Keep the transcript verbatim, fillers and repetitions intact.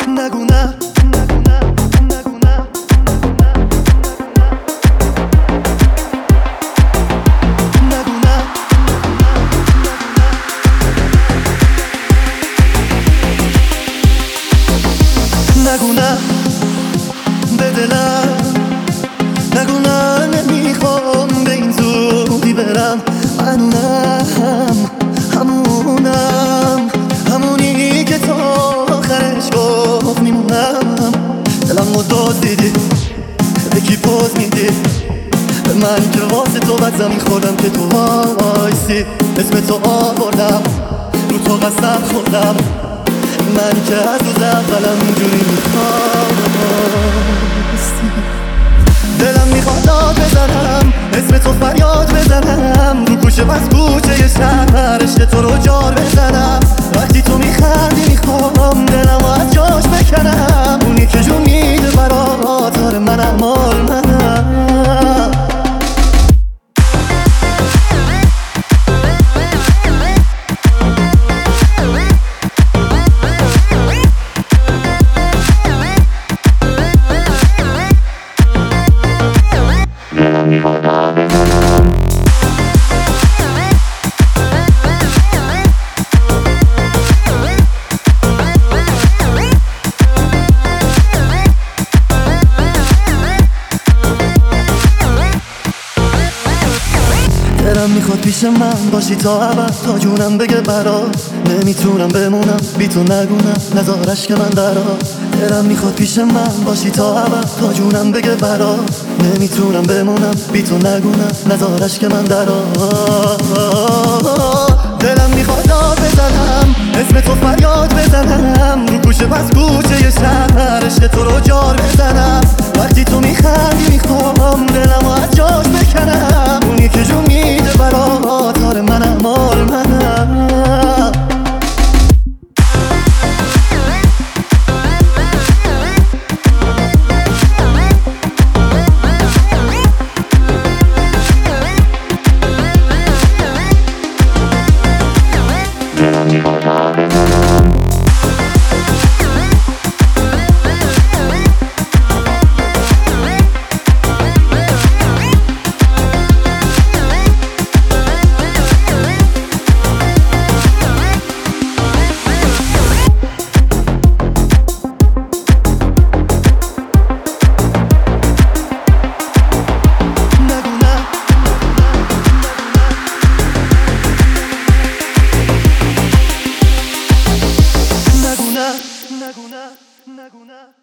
نگو نه نگو نه به دلم، نگو نه نمیخوام به این زودی برم. منونم همونم همونی که تا آخرش گفت میمونم. دلم رو دزدیدی به کی پوز میدی؟ به من که واسه تو بد زمین خوردم که تو وایسی. اسم تو آوردم رو تو قسم خوردم، من که از روز اولم اینجوری میخواستی. دلم میخواد داد بزنم، اسم تو فریاد بزنم، رو کوچه بس کوچه شهر عشق تو رو جار بزنم. وقتی تو میخندی میخوام دلم از جاش بکنم، اونی که جون میده برات آره منم مال منم. دلم میخواد پیش من باشی تا ابد، تا جونم بگه برات نمیتونم بمونم بی تو. نگونم نذارش که من درات. دلم میخواد پیش من باشی تا ابد، تا جونم بگه برات نمیتونم بمونم بی تو. نگونم نذارش که من درات. دلم میخواد داد بزنم، اسم تو فریاد بزنم، رو کوچه پس کوچه شهر عشق تو رو جار بزنم. وقتی تو میخندی میخوام دلم از جاش بکنم، اونی که جون میده برات آره منم مال منم. Naguna, Naguna.